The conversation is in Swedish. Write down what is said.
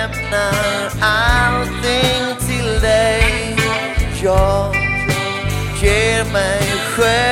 överlämnar allting till dig. Jag ger mig själv